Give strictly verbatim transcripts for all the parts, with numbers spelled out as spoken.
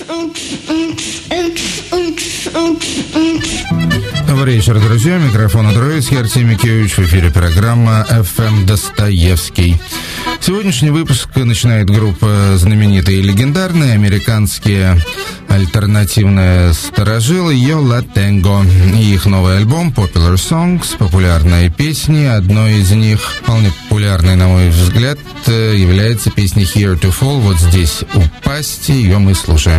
Добрый вечер, друзья. Микрофон у Троицкий, Артемий Микеевич. В эфире программа эф эм Достоевский. Сегодняшний выпуск начинает группа знаменитые и легендарные американские альтернативные старожилы Yo La Tengo. И их новый альбом Popular Songs, популярные песни. Одной из них, вполне популярной, на мой взгляд, является песня Here to Fall. Вот здесь упасть, ее мы слушаем.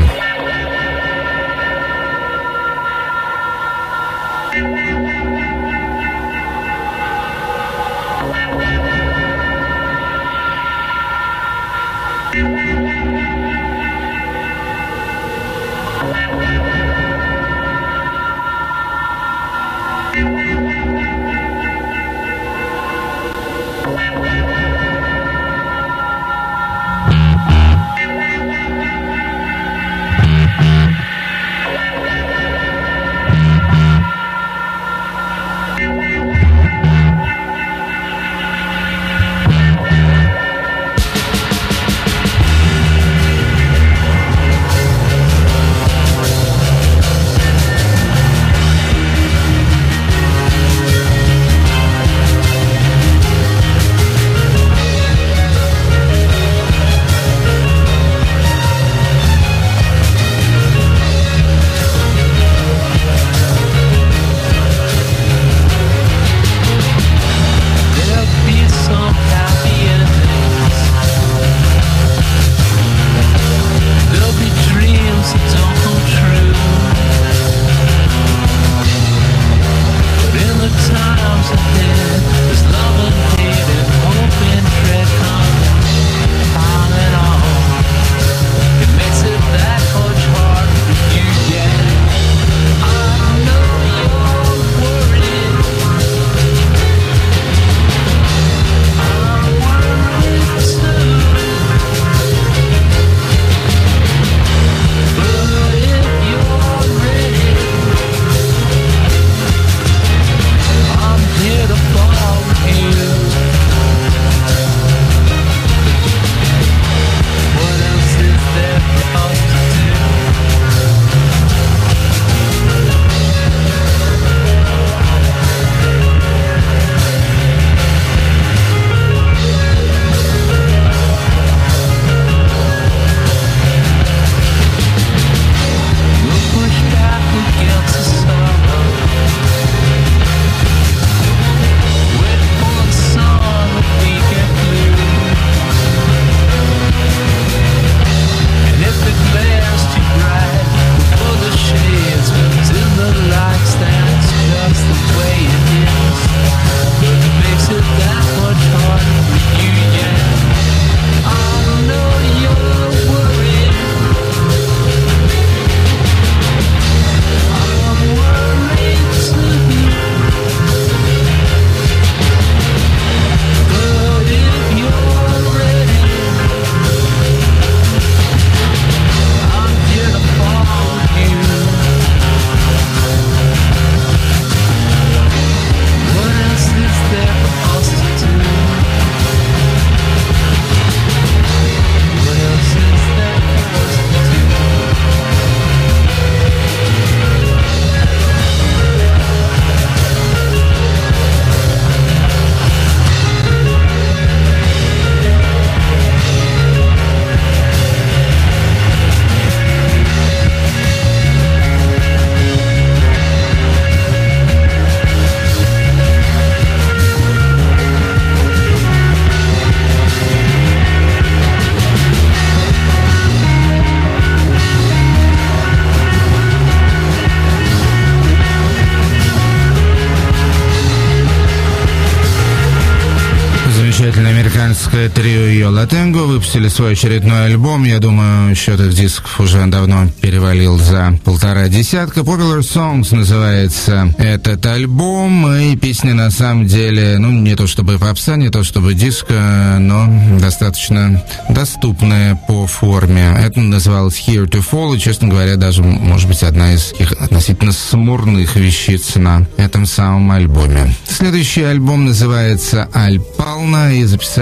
Американское трио Yo La Tengo выпустили свой очередной альбом. Я думаю, счет их дисков уже давно перевалил за полтора десятка. Popular Songs называется этот альбом. И песни на самом деле, ну, не то чтобы попса, не то чтобы диско, но достаточно доступная по форме. Это называлось Here to Fall. И, честно говоря, даже, может быть, одна из их относительно смурных вещиц на этом самом альбоме. Следующий альбом называется Аль Пална, и записали ее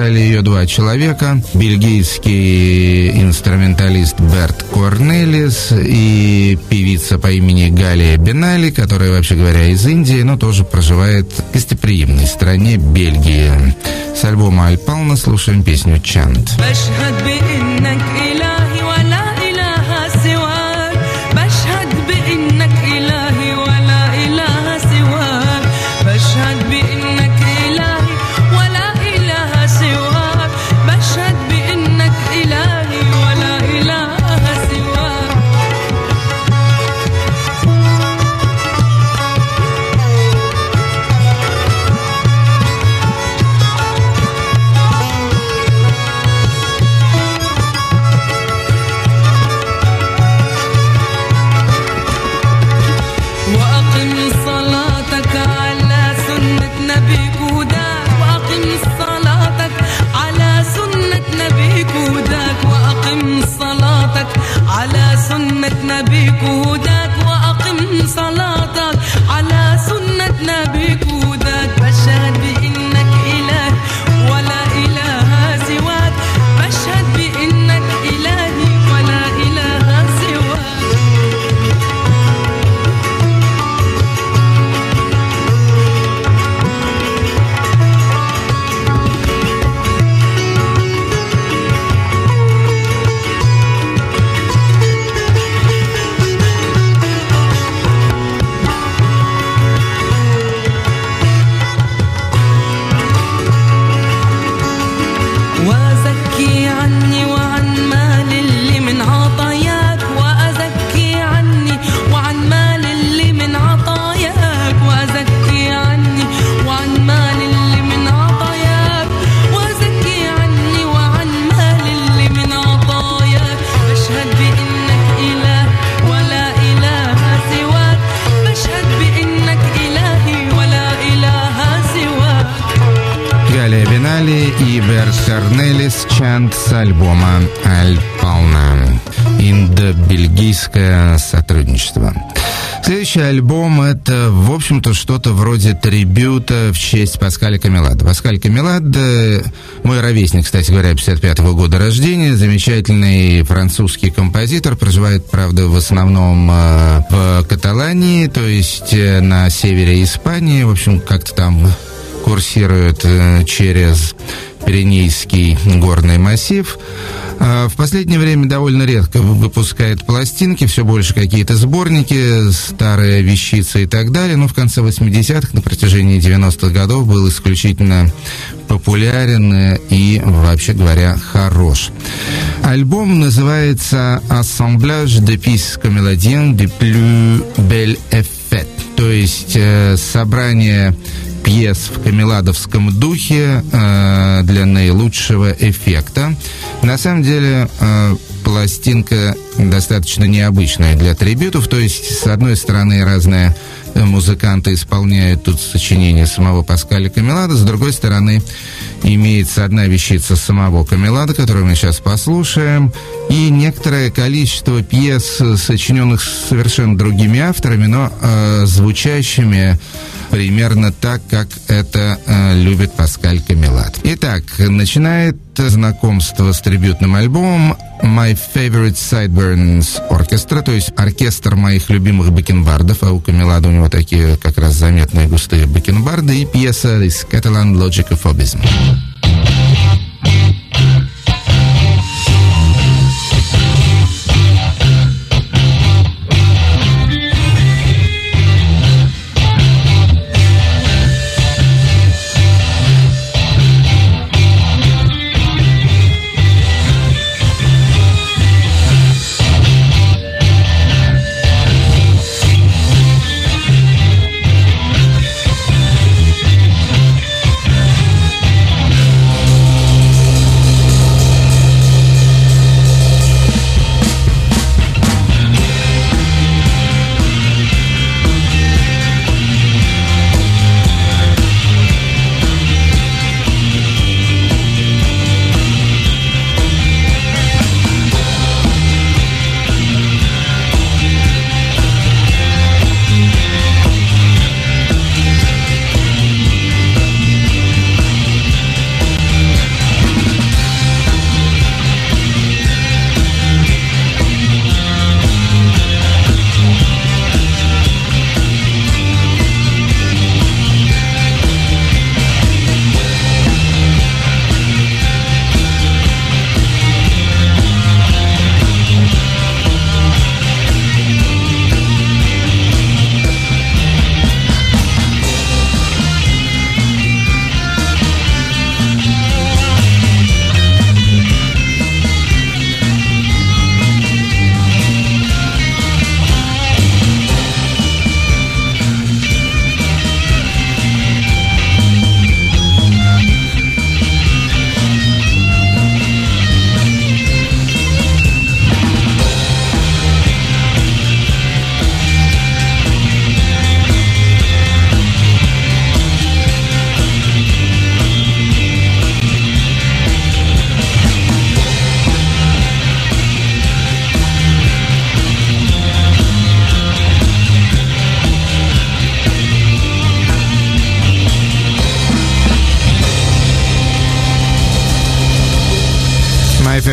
два человека. Бельгийский инструменталист Берт Корнелис и певица по имени Галия Бенали, которая, вообще говоря, из Индии, но тоже проживает в гостеприимной стране Бельгии. С альбома «Аль Пална» слушаем песню «Чант». И Берт Корнелис «Чант» с альбома «Аль Пална». Индо-бельгийское сотрудничество. Следующий альбом — это, в общем-то, что-то вроде трибюта в честь Паскаля Камелада. Паскаль Камелад, мой ровесник, кстати говоря, пятьдесят пятого года рождения, замечательный французский композитор, проживает, правда, в основном в Каталании, то есть на севере Испании, в общем, как-то там курсирует через Пиренейский горный массив. В последнее время довольно редко выпускает пластинки, все больше какие-то сборники, старые вещицы и так далее. Но в конце восьмидесятых, на протяжении девяностых годов был исключительно популярен и, вообще говоря, хорош. Альбом называется «Assemblage de pistes comédiennes du plus bel effet», то есть э, собрание пьес в камеладовском духе э, для наилучшего эффекта. На самом деле э, пластинка достаточно необычная для трибютов, то есть, с одной стороны, разные музыканты исполняют тут сочинения самого Паскаля Камелада, с другой стороны, имеется одна вещица самого Камелада, которую мы сейчас послушаем, и некоторое количество пьес, сочиненных совершенно другими авторами, но э, звучащими примерно так, как это э, любит Паскаль Камелад. Итак, начинает знакомство с трибютным альбомом «My Favorite Sideburns Orchestra», то есть оркестр моих любимых бакенбардов, а у Камелада у него такие как раз заметные густые бакенбарды, и пьеса из «Catalan Logic of Fobism».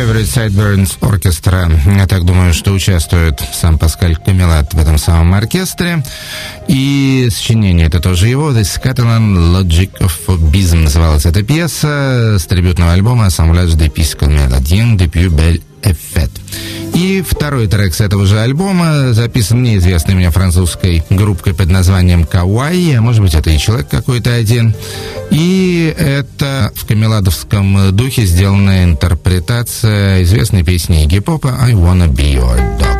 Favorite Sideburns Orchestra. Я так думаю, что участвует сам Паскаль Камелат в этом самом оркестре. И сочинение это тоже его. The Scotland Logic of Phobism называлась эта пьеса с трибютного альбома Assemblage des Piscos Melodiens de plus belle effet. И второй трек с этого же альбома записан неизвестной мне французской группой под названием Кауай, а может быть это и человек какой-то один. И это в камеладовском духе сделанная интерпретация известной песни Игги Попа «I Wanna Be Your Dog».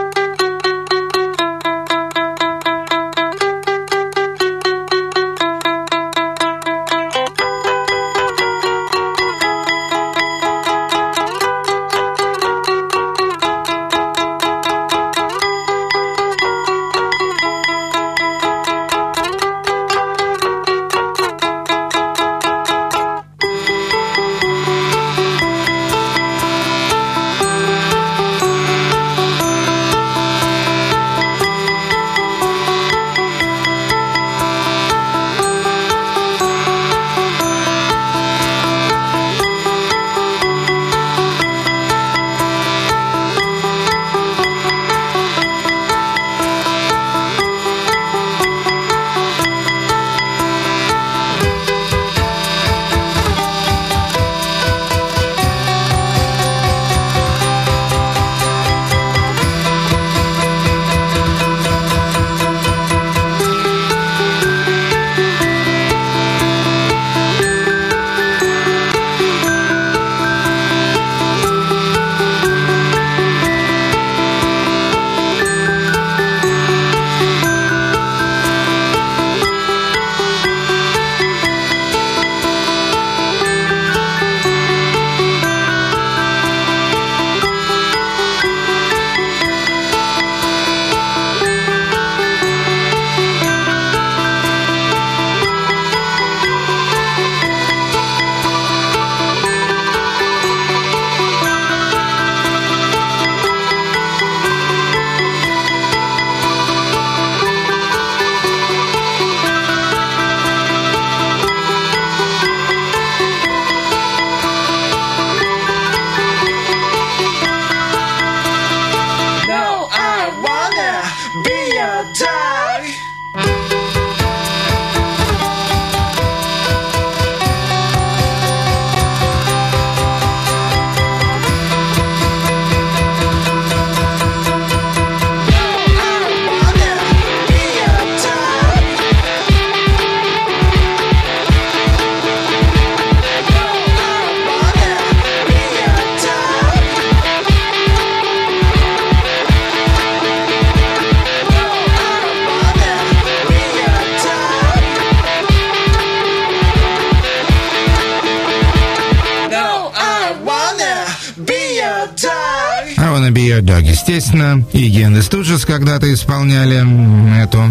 Естественно, и Ген и Студжес когда-то исполняли эту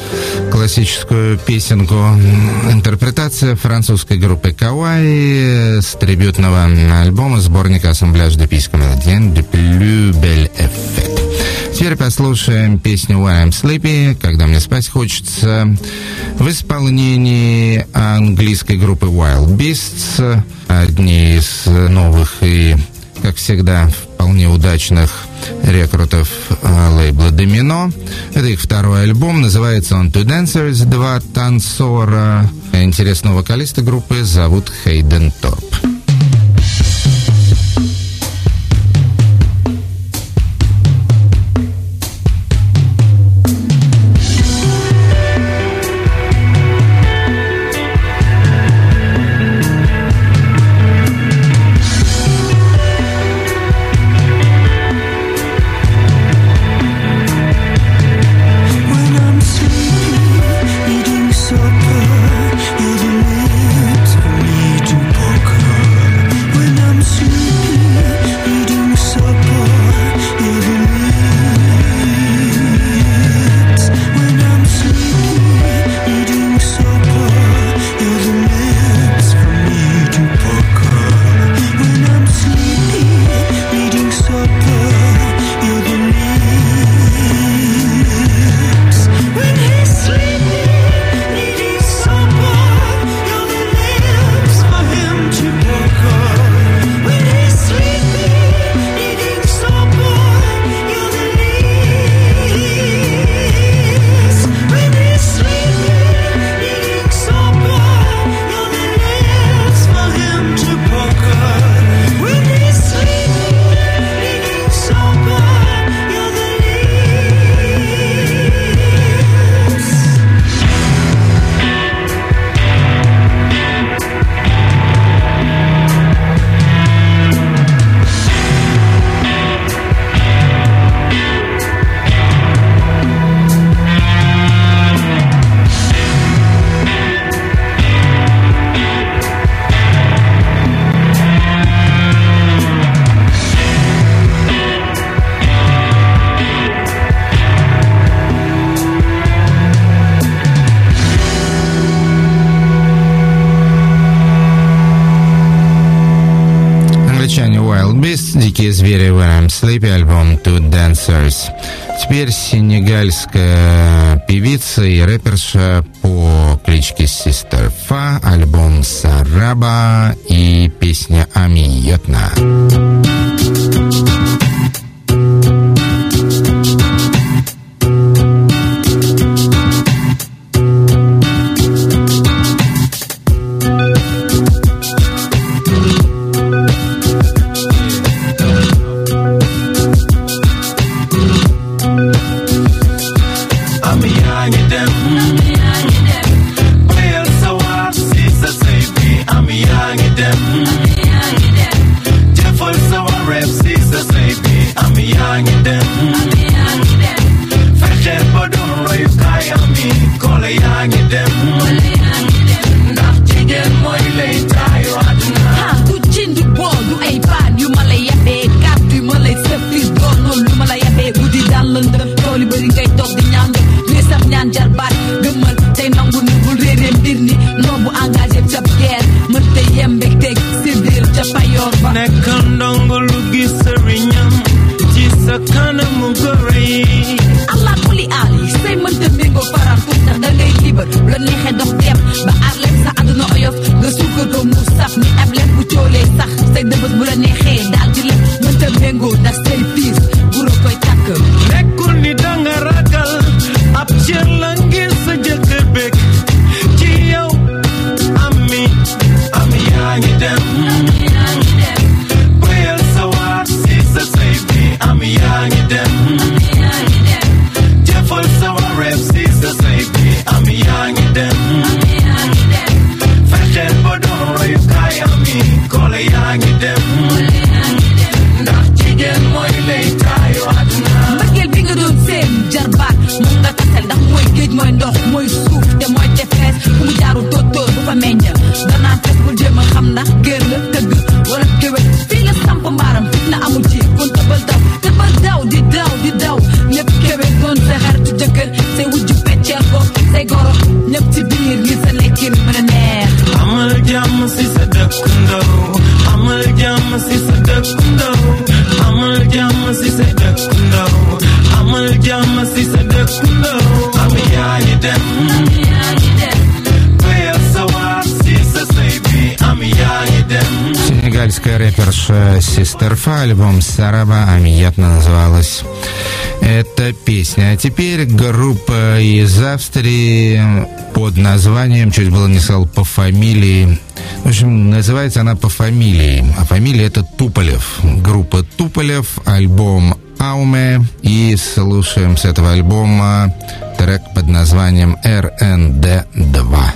классическую песенку. Интерпретация французской группы Кауай с трибютного альбома сборника Assemblage des Piscos Melodiens de plus belle effet. Теперь послушаем песню When I'm Sleepy, когда мне спать хочется, в исполнении английской группы Wild Beasts, одни из новых и, как всегда, вполне удачных рекрутов э, лейбла Домино. Это их второй альбом, называется он Two Dancers, два танцора. Интересного вокалиста группы зовут Хейден Торп. Supper, you're the lips for me to poke. Very When I'm Sleepy, альбом Two Dancers. Теперь сенегальская певица и рэперша по кличке Sister Fa, альбом Сараба и песня Амиятна. Сенегальская рэперша Sister Fa, альбом Сараба, Амиятна называлась эта песня. А теперь группа из Австрии под названием, чуть было не сказал по фамилии, в общем, называется она по фамилии, а фамилия это Туполев. Группа Туполев, альбом Ауме, и слушаем с этого альбома трек под названием эр эн дэ два.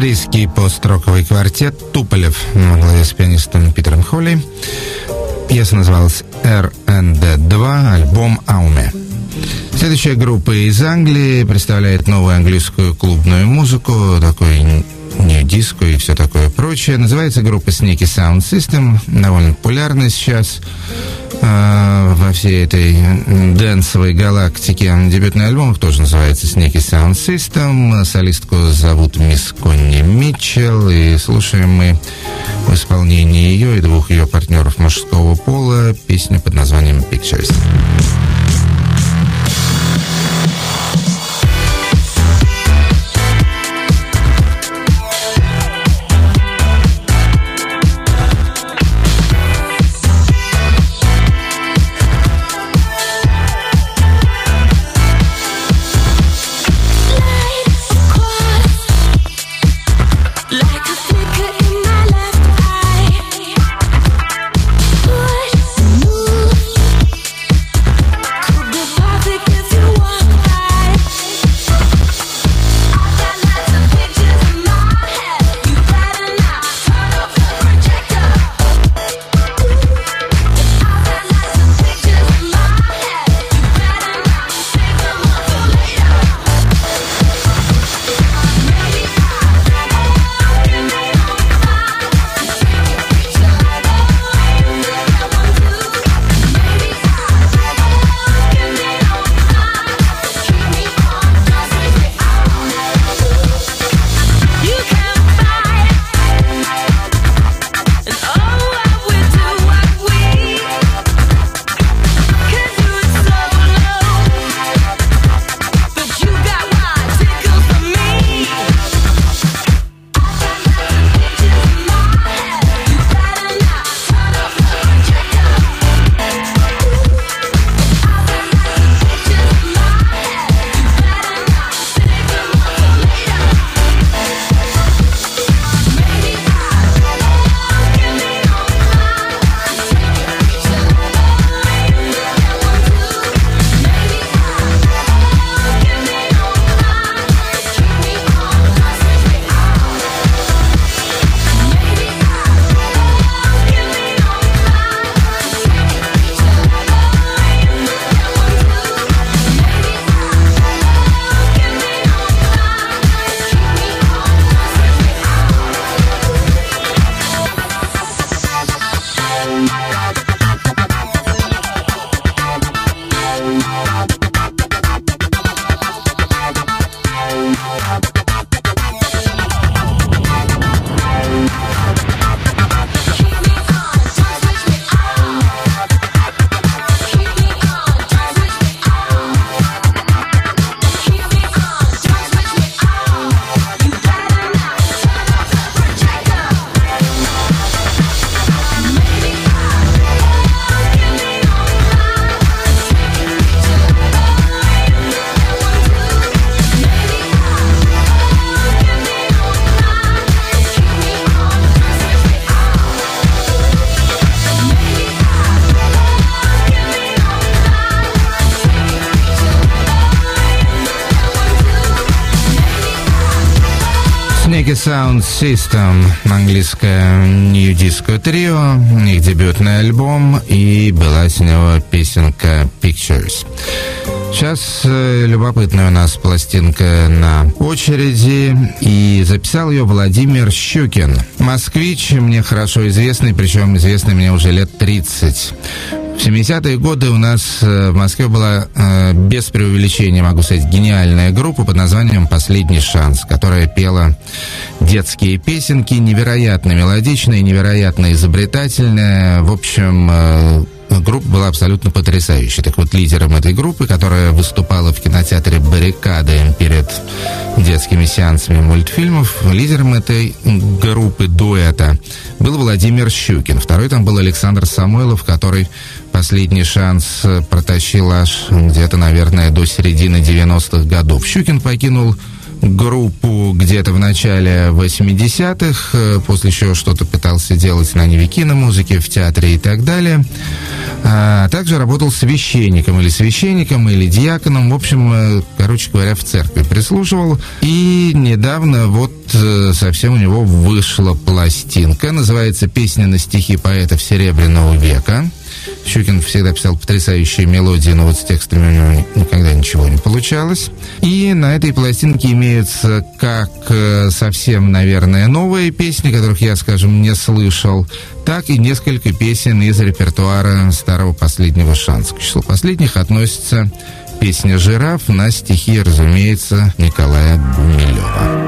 Английский пост-роковый квартет «Туполев» во главе с пианистом Питером Холли. Пьеса называлась эр эн дэ два, альбом «Ауме». Следующая группа из Англии представляет новую английскую клубную музыку, такой нью-диско и все такое прочее. Называется группа Sneaky Sound System, довольно популярна сейчас э, во всей этой дэнсовой галактике. Дебютный альбом тоже называется Sneaky Sound System. Солистку зовут мисс Конни Митчелл, и слушаем мы в исполнении ее и двух ее партнеров мужского пола песню под названием «Pictures». Sneaky Sound System, английское нью-диско трио, их дебютный альбом, и была с него песенка Pictures. Сейчас э, любопытная у нас пластинка на очереди, и записал ее Владимир Щукин. Москвич, мне хорошо известный, причем известный мне уже лет тридцать. В семидесятые годы у нас в Москве была, э, без преувеличения, могу сказать, гениальная группа под названием «Последний шанс», которая пела детские песенки, невероятно мелодичные, невероятно изобретательные. В общем, э, группа была абсолютно потрясающей. Так вот, лидером этой группы, которая выступала в кинотеатре «Баррикады» перед детскими сеансами мультфильмов, лидером этой группы, дуэта, был Владимир Щукин. Второй там был Александр Самойлов, который «Последний шанс» протащил аж где-то, наверное, до середины девяностых годов. Щукин покинул группу где-то в начале восьмидесятых, после чего что-то пытался делать на ниве киномузыки, в театре и так далее. А также работал священником или священником, или диаконом, в общем, короче говоря, в церкви прислуживал. И недавно вот совсем у него вышла пластинка, называется «Песня на стихи поэтов Серебряного века». Щукин всегда писал потрясающие мелодии, но вот с текстами у него никогда ничего не получалось. И на этой пластинке имеются как совсем, наверное, новые песни, которых я, скажем, не слышал, так и несколько песен из репертуара старого «Последнего шанса». К числу последних относится песня «Жираф» на стихи, разумеется, Николая Гумилева.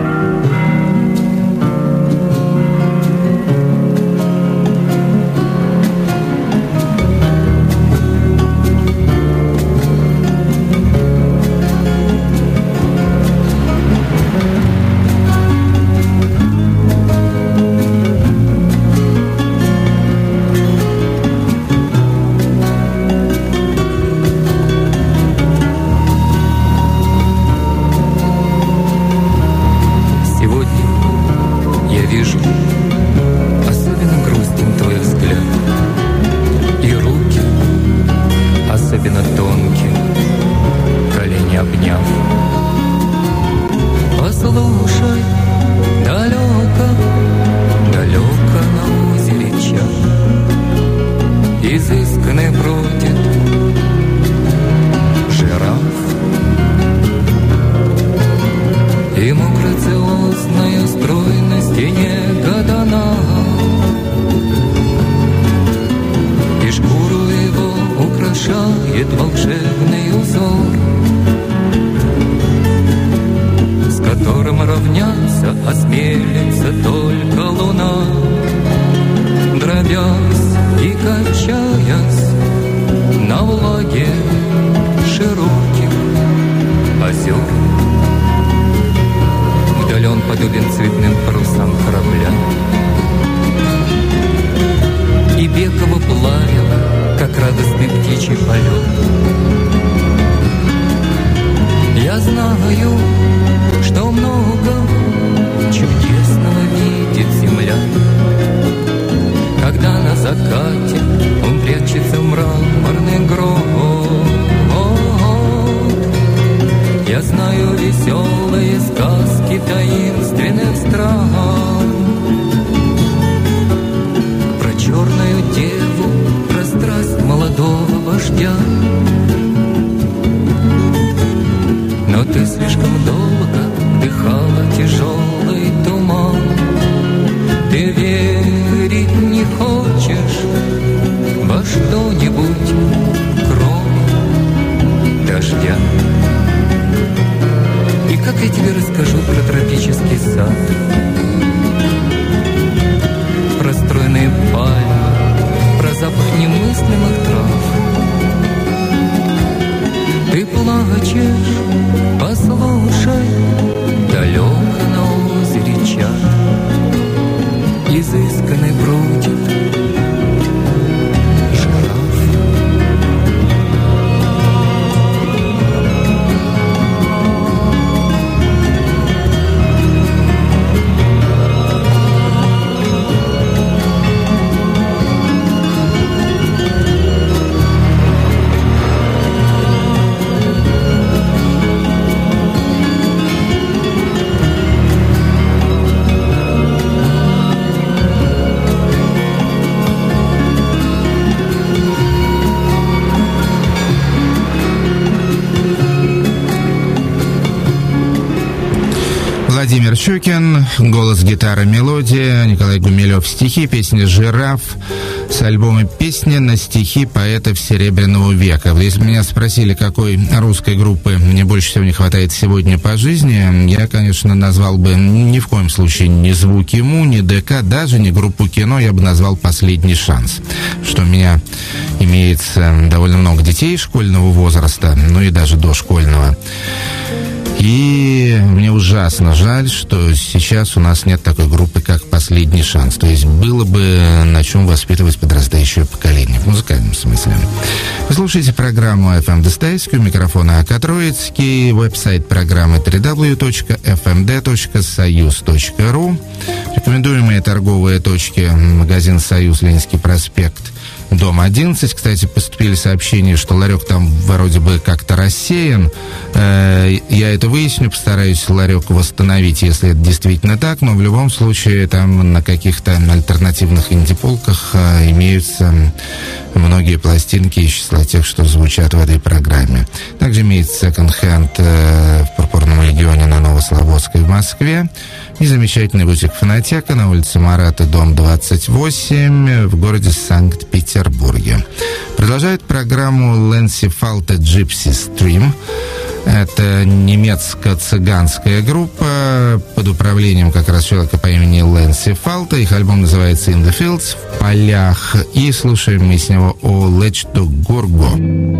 Владимир Щукин, голос, гитара, мелодия, Николай Гумилев, стихи, песня «Жираф» с альбома «Песни на стихи поэтов Серебряного века». Если меня спросили, какой русской группы мне больше всего не хватает сегодня по жизни, я, конечно, назвал бы ни в коем случае ни «Звуки Му», ни ДК, даже не группу «Кино», я бы назвал «Последний шанс». Что у меня имеется довольно много детей школьного возраста, ну и даже дошкольного. И мне ужасно жаль, что сейчас у нас нет такой группы, как «Последний шанс». То есть было бы на чем воспитывать подрастающее поколение, в музыкальном смысле. Вы слушаете программу эф эм Достоевский, у микрофона АК Троицкий, веб-сайт программы дабл ю дабл ю дабл ю точка эф эм дэ точка союз точка ру. Рекомендуемые торговые точки: магазин «Союз», Ленинский проспект, дом одиннадцать. Кстати, поступили сообщения, что ларек там вроде бы как-то рассеян. Я это выясню, постараюсь ларек восстановить, если это действительно так, но в любом случае там на каких-то альтернативных инди-полках имеются многие пластинки из числа тех, что звучат в этой программе. Также имеется секонд-хенд в Пурпурном регионе на Новослободской в Москве и замечательный бутик «Фонотека» на улице Марата, дом двадцать восемь в городе Санкт-Петербурге. Продолжает программу Лэнси Фалта «Gypsy Stream». Это немецко-цыганская группа под управлением как раз человека по имени Лэнси Фалта. Их альбом называется «In the Fields», в полях. И слушаем мы с него «О Лечто Горго».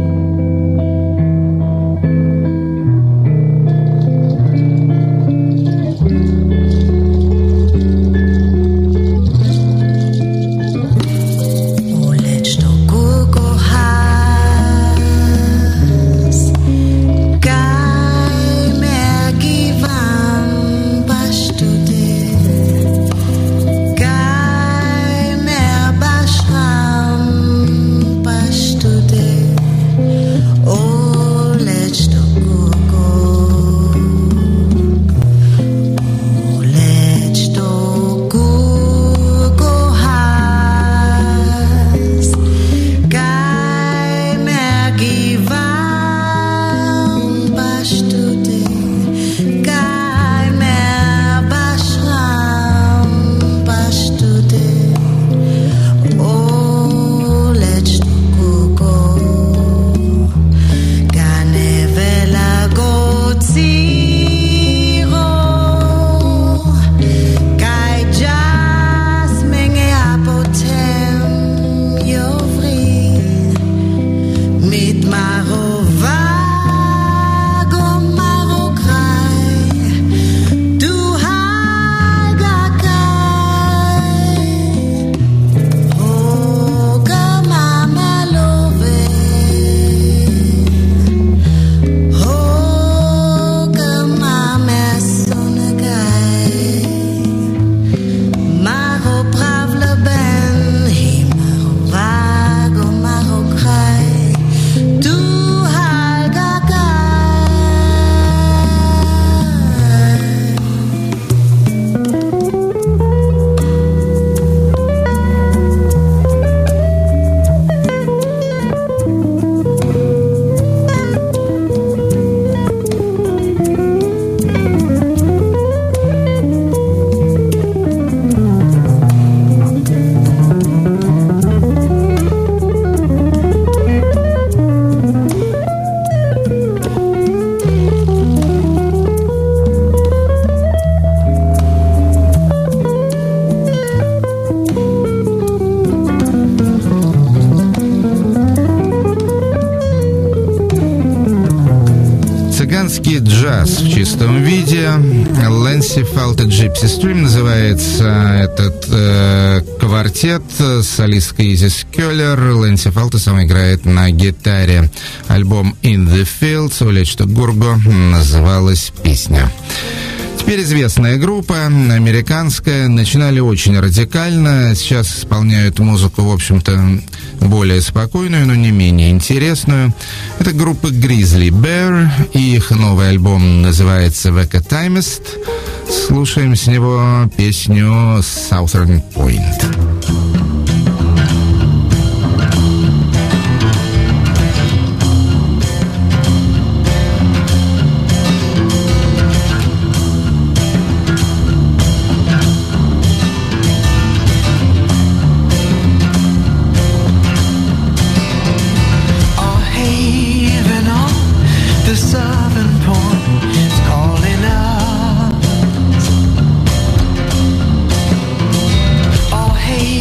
Джаз в чистом виде. Лэнси Фалта «Gypsy Stream» называется этот э, квартет. Солистка Изи Скеллер. Лэнси Фалта сам играет на гитаре. Альбом «In the Fields», у Лечто Гурго, называлась песня. Теперь известная группа, американская. Начинали очень радикально. Сейчас исполняют музыку, в общем-то, более спокойную, но не менее интересную. Это группа Grizzly Bear, и их новый альбом называется «Vekatimist». Слушаем с него песню «Southern Point». Hey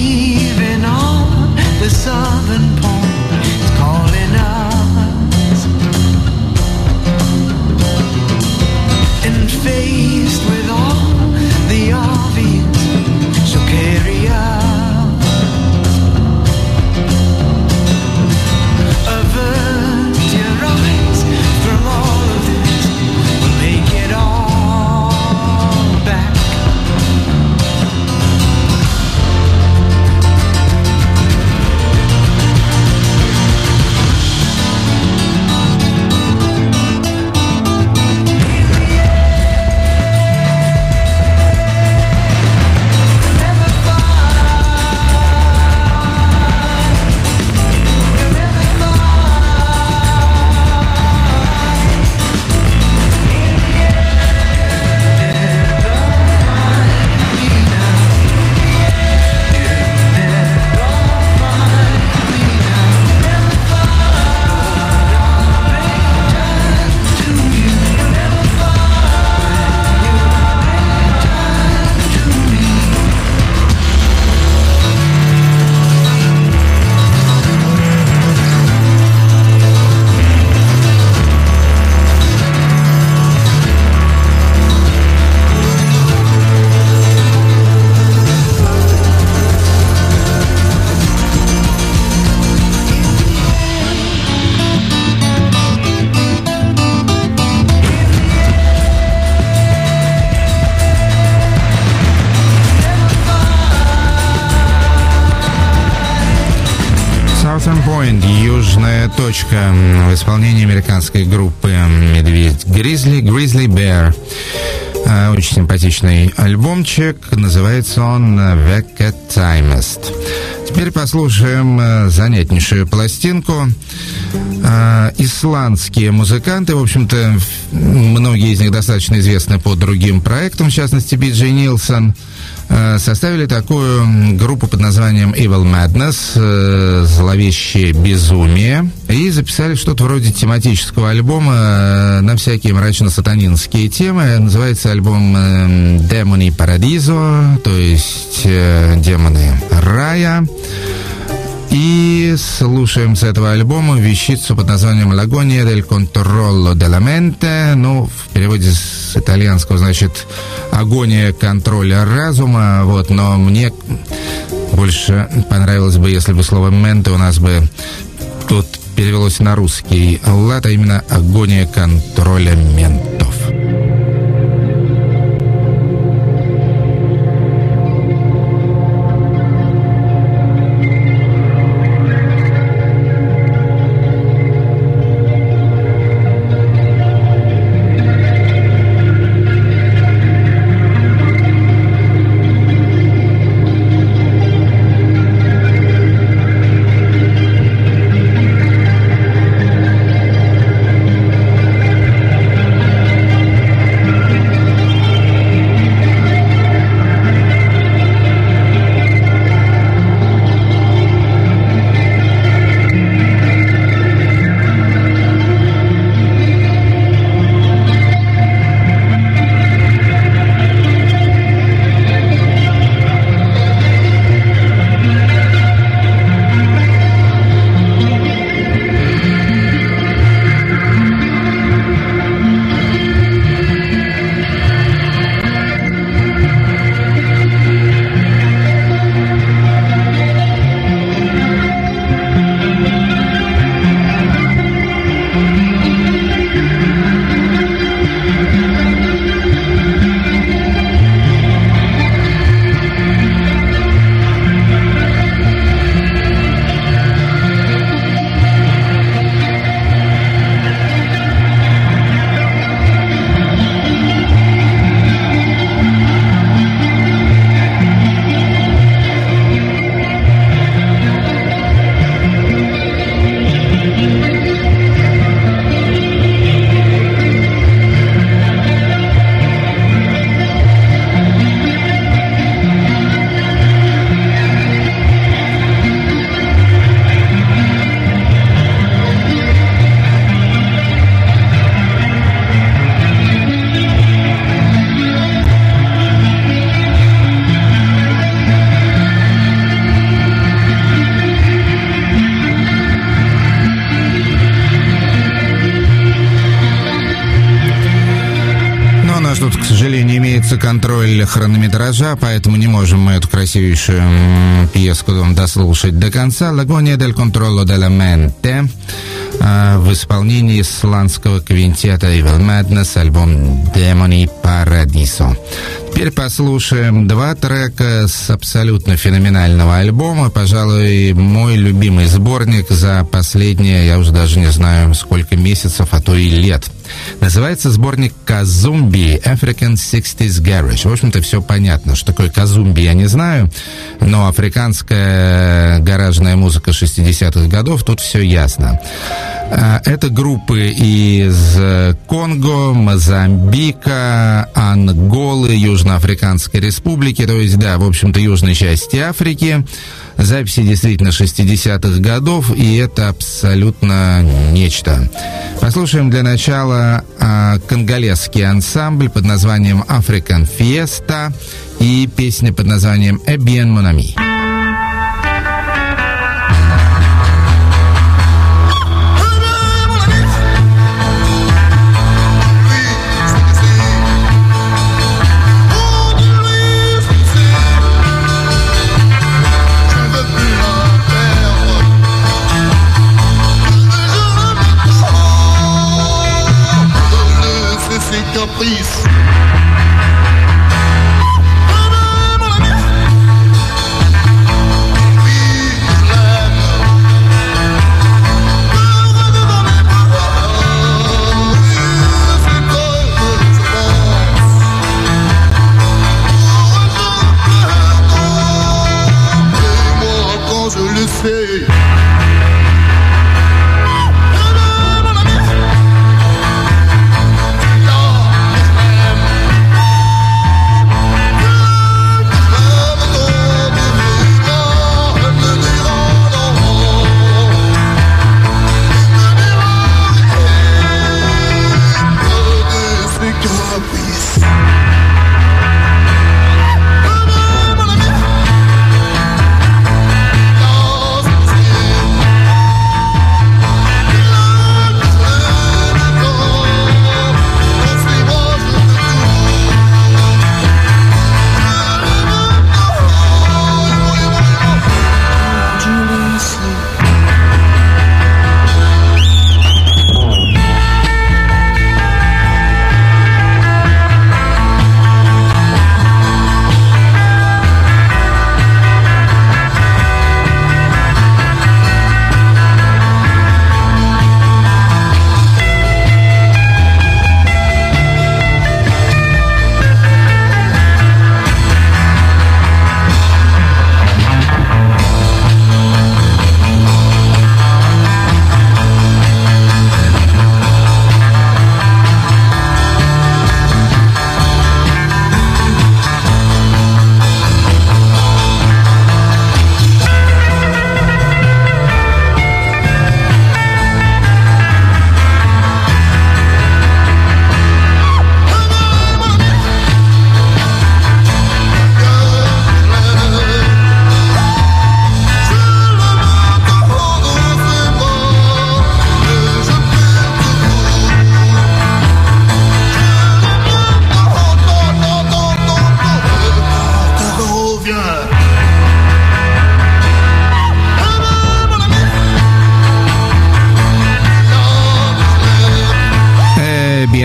Eastern Point, южная точка, в исполнении американской группы «Медведь Гризли», «Grizzly Bear». Очень симпатичный альбомчик, называется он «Vecca Timest». Теперь послушаем занятнейшую пластинку. Исландские музыканты, в общем-то, многие из них достаточно известны по другим проектам, в частности, Би Джей Нилсон, составили такую группу под названием Evil Madness, зловещее безумие, и записали что-то вроде тематического альбома на всякие мрачно-сатанинские темы. Называется альбом Demoni Paradiso, то есть демоны рая. И слушаем с этого альбома вещицу под названием «L'agonia del controllo della mente». Ну, в переводе с итальянского значит «агония контроля разума». Вот, но мне больше понравилось бы, если бы слово «mente» у нас бы тут перевелось на русский лад, а именно «агония контроля ментов». Контроль хронометража, поэтому не можем мы эту красивейшую м, пьеску дослушать до конца. «L'agonia del controllo della mente» э, в исполнении исландского квинтета Evil Madness, альбом «Demoni Paradiso». Теперь послушаем два трека с абсолютно феноменального альбома. Пожалуй, мой любимый сборник за последние, я уже даже не знаю, сколько месяцев, а то и лет. Называется сборник «Казумби» African sixties Garage. В общем-то, все понятно. Что такое «Казумби», я не знаю, но африканская гаражная музыка шестидесятых годов, тут все ясно. Это группы из Конго, Мозамбика, Анголы, Южноафриканской Республики, то есть, да, в общем-то, южной части Африки. Записи действительно шестидесятых годов, и это абсолютно нечто. Послушаем для начала а, конголезский ансамбль под названием African Fiesta и песня под названием «Eh bien, mon ami». Please.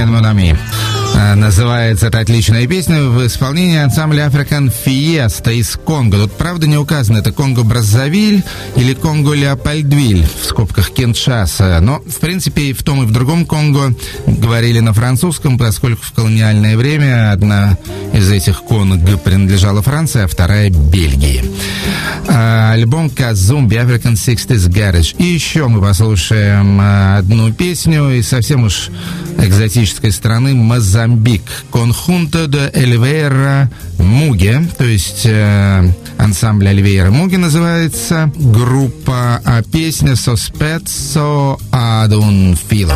Bien Mon Ami. Называется эта отличная песня в исполнении ансамбля African Fiesta из Конго. Тут, правда, не указано, это Конго-Браззавиль или Конго-Леопольдвиль, в скобках Киншаса. Но, в принципе, и в том, и в другом Конго говорили на французском, поскольку в колониальное время одна из этих Конго принадлежала Франции, а вторая — Бельгии. Альбом Kazumbi African sixties Garage. И еще мы послушаем одну песню из совсем уж экзотической страны — Мозамбик. Conjunto de Oliveira Muge, то есть э, ансамбль Оливейра Муги называется группа, а песня Sospezzo ad un filo.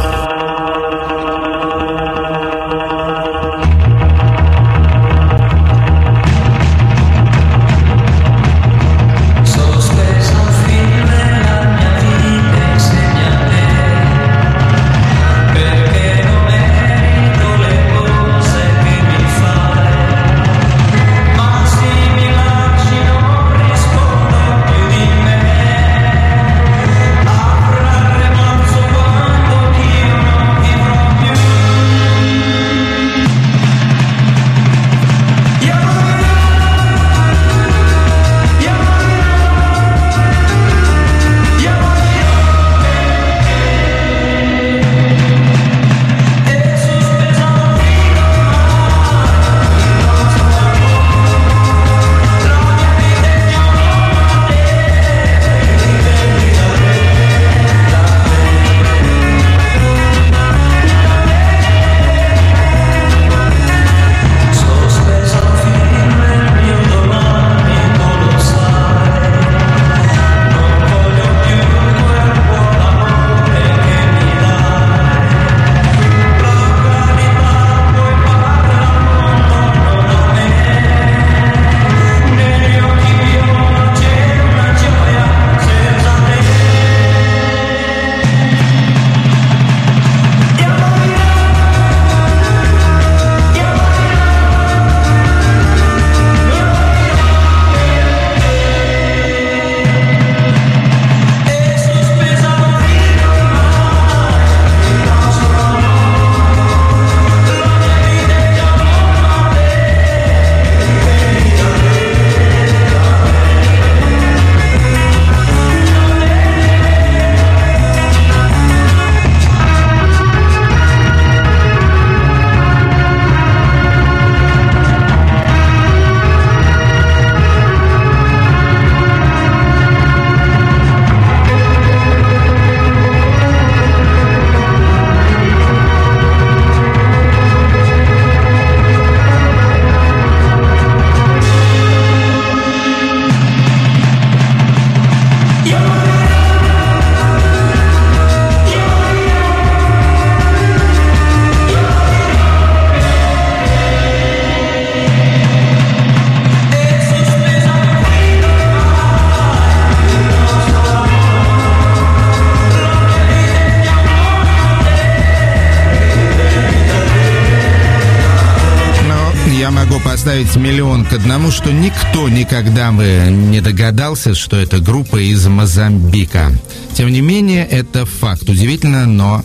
Поставить миллион к одному, что никто никогда бы не догадался, что это группа из Мозамбика. Тем не менее, это факт. Удивительно, но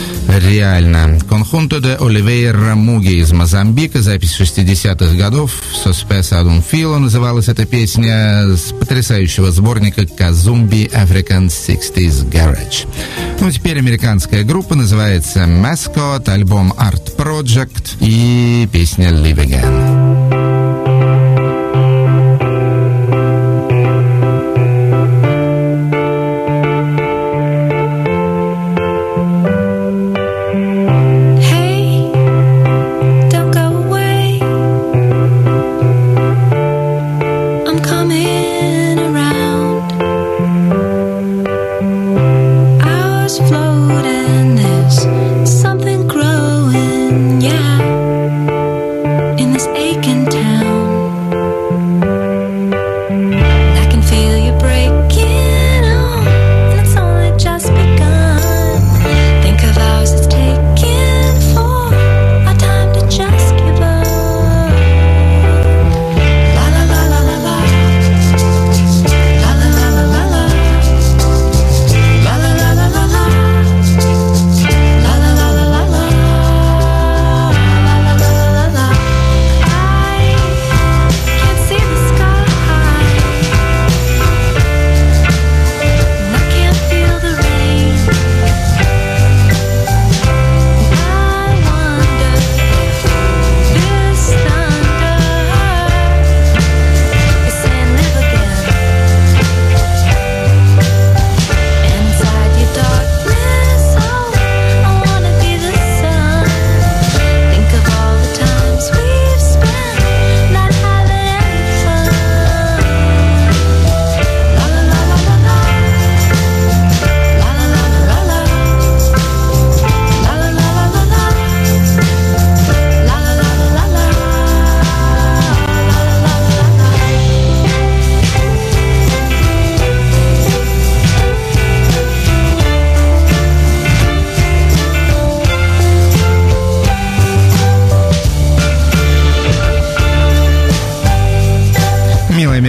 реально. Conjunto de Oliveira Mugi из Мозамбика, запись шестидесятых годов, Sospezzo ad un filo называлась эта песня, с потрясающего сборника Kazumbi African sixties Garage. Ну, теперь американская группа, называется Mascot, альбом Art Project и песня Live Again. Floating, there's something growing, yeah, in this aching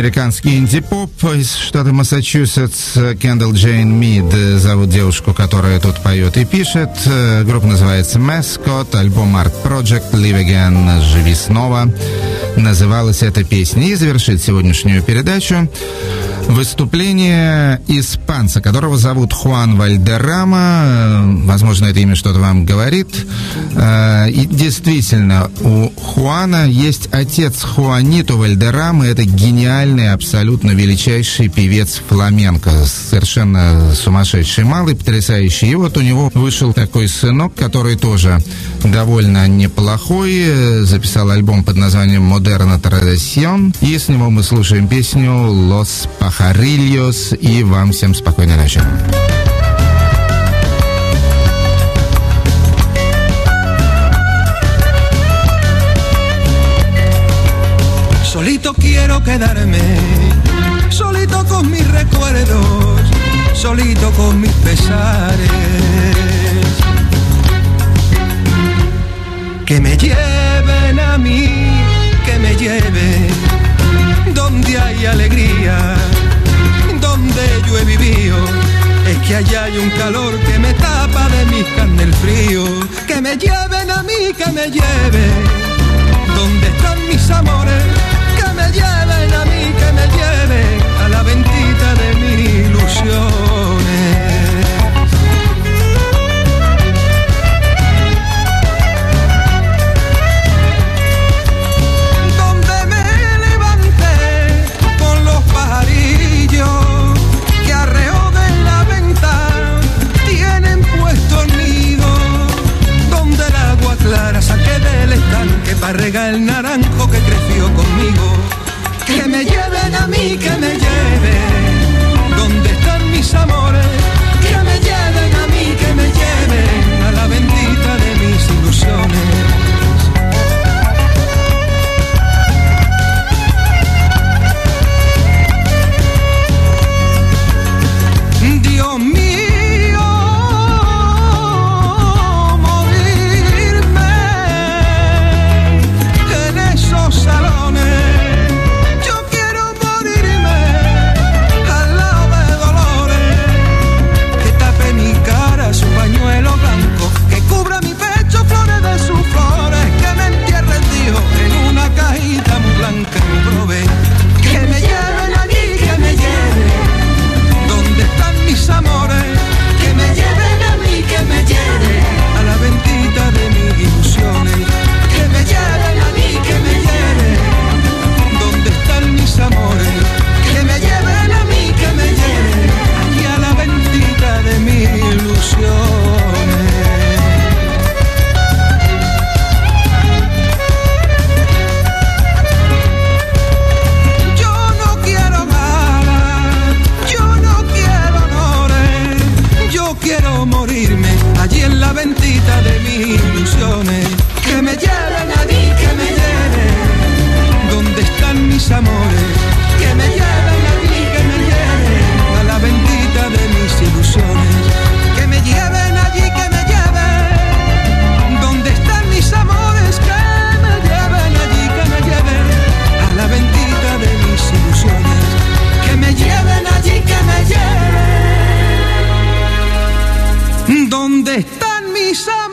американский инди-поп из штата Массачусетс. Кендалл Джейн Мид зовут девушку, которая тут поет и пишет. Группа называется Mascot, альбом Art Project, Live Again, Живи снова. Называлась эта песня. И завершит сегодняшнюю передачу выступление испанца, которого зовут Хуан Вальдеррама. Возможно, это имя что-то вам говорит. И действительно, у Хуана есть отец Хуанито Вальдеррама. Это гениальный, абсолютно величайший певец фламенко. Совершенно сумасшедший малый, потрясающий. И вот у него вышел такой сынок, который тоже довольно неплохой. Записал альбом под названием «Модерна Традисион». И с него мы слушаем песню «Los Pajarillos». И вам всем спокойной ночи. Solito quiero quedarme, solito con mis recuerdos, solito con mis pesares. Que me lleven a mí, que me lleven donde hay alegría, donde yo he vivido. Es que allá hay un calor que me tapa de mis carnes el frío. Que me lleven a mí, que me lleven donde están mis amores. Que me lleven a mí, que me lleven a la ventita de mis ilusiones. Donde me levanté con los pajarillos que alrededor de la ventana tienen puesto nido. Donde el agua clara saqué del estanque para regar el naranjo que creció conmigo. Que me lleven a mí, que me lleven donde están mis amores. Que me lleven a mí, que me lleven a la bendita de mis ilusiones. Dios mío, morirme en esos salones. Yo quiero morirme al lado de Dolores, que tape mi cara su pañuelo blanco, que cubra mi pecho flores de sus flores, que me entierre Dios en una cajita muy blanca y muy prove. Que me lleven allí, que me lleven donde están mis amores. Que me lleven a mí, que me lleven a la ventita de mis ilusiones. Que me lleven a mí, que me lleven donde están mis amores. Que me lleven a mí, que me lleven aquí a la ventita de mis ilusiones. Yo no quiero nada, yo no quiero honores, yo quiero morirme allí en la ventita de mis ilusiones. Que me lleven a mí, que me lleven donde están mis amores. Que me lleven a mí, que me lleven a la bendita de mis ilusiones. Que me lleven allí, que me lleven donde están mis amores. Que me lleven allí, que me lleven a la bendita de mis ilusiones. Que me lleven allí, que me lleven donde están mis amores.